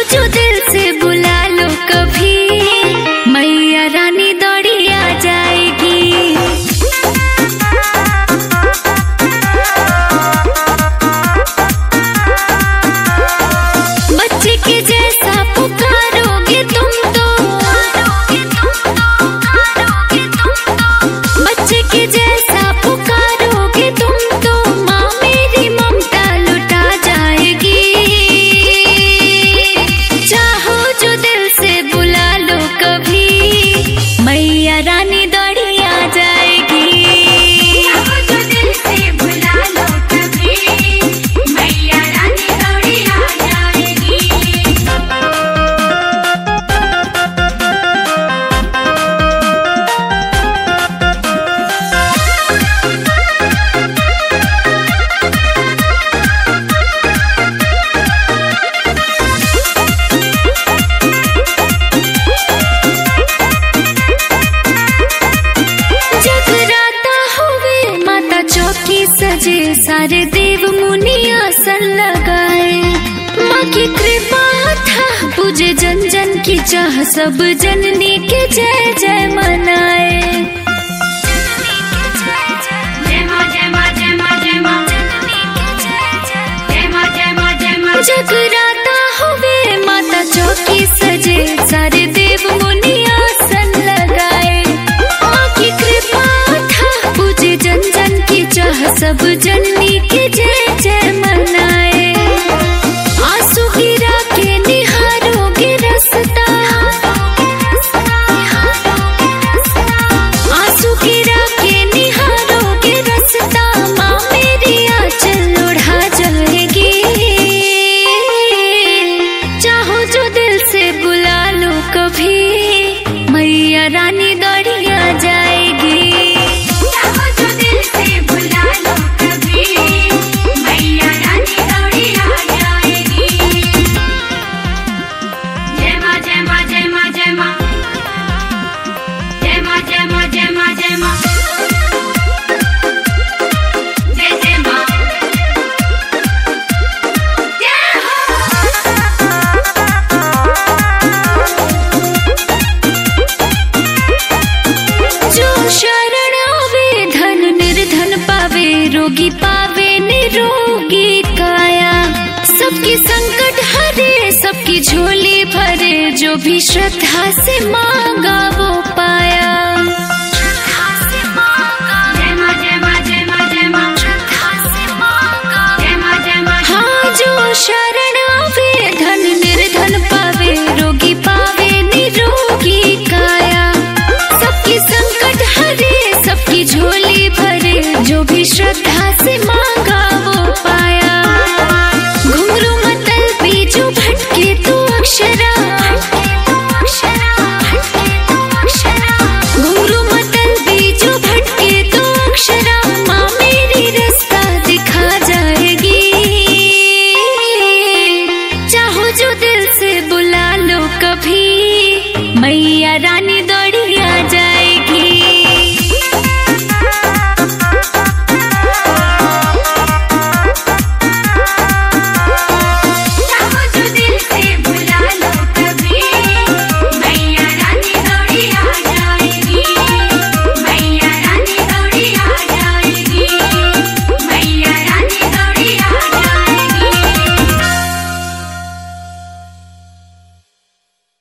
जो दिल से बुला लो कभी, मैया रानी दौड़ी आ जाएगी। बच्चे के जैसा पुकारोगे तुम तो, बच्चे के जैसा पुकारोगे तुम तो, माँ मेरी ममता लुटा जाएगी। चाहो जो दिल से बुला लो कभी, मैया रानी दौड़ी आ जाएगी। चाहो जो दिल से बुला लो कभी, मैया रानी दौड़ी आ जाएगी। जगराता हुए माता चौकी सजे, सारे देव मुनि आसन लगाए। माँ की कृपा था बुझे जन जन की चाह, सब जननी के जय जय मनाए। जय माँ जय माँ जय माँ जय माँ, जय माँ जय माँ जय माँ। जगराता हुए माता चौकी सजे, सारे देव मुनि आसन लगाए। माँ की कृपा था बुझे जन जन की चाह, सब जननी के जय जय मनाए। आंसू गिरा के निहारोगे रास्ता, आंसू गिरा के निहारोगे रास्ता, माँ मेरी आंचल ओढ़ा जाएगी। चाहो जो दिल से बुला लो कभी, मैया रानी दौड़ी आ जाएगी। चाहो जो दिल से बुला लो कभी, मैया रानी दौड़ी आ जाएगी। जय माँ जय माँ जय माँ जय माँ, जय माँ जय माँ जय माँ जय माँ, जय जय माँ, जय जो शरण आवे धन निर्धन पावे, रोगी पावे निरोगी काया। सबकी संकट हरे, सबकी झोली भरे, जो भी श्रद्धा से मांगा वो पाया। जय माँ जय माँ जय माँ जय माँ, जय माँ जय माँ। हाँ जो शरण आवे धन निर्धन पावे, रोगी पावे निरोगी काया। सबकी संकट हरे, सबकी झोली भरे, जो भी श्रद्धा से मांगा वो पाया। घुंघरू मतलबी जो भटके तो अक्षरा, घुंघरू मतलबी जो भटके तो अक्षरा, माँ मेरी रास्ता दिखा जाएगी। चाहो जो दिल से बुला लो कभी, मैया रानी